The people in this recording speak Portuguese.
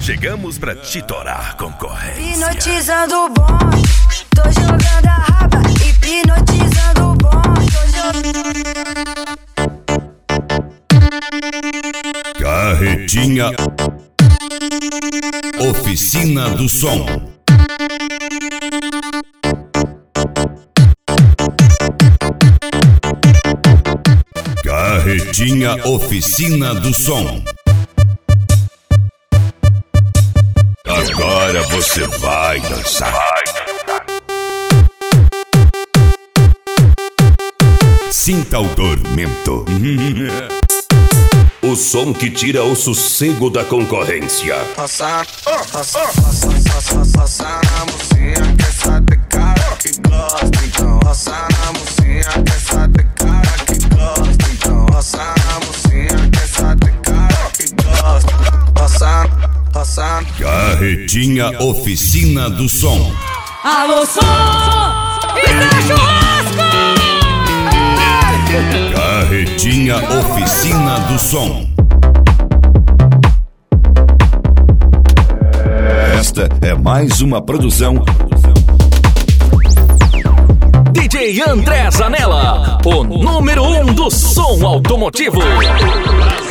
Chegamos pra te torar, concorrência. Hipnotizando o bonde, tô jogando a raba. Hipnotizando o bonde, Carretinha Oficina do Som. Carretinha Oficina do Som. Agora você vai dançar. Sinta o tormento. O som que tira o sossego da concorrência. Passar na mocinha, que essa de cara que gosta, então. Passar na mocinha, que essa de cara que gosta, então. Passar na mocinha, que essa de cara que gosta. Passar. Carretinha Oficina do Som. Alô, som! Isso é churrasco! Carretinha Oficina do Som. Esta é mais uma produção DJ André Zanella, o número 1 do som automotivo.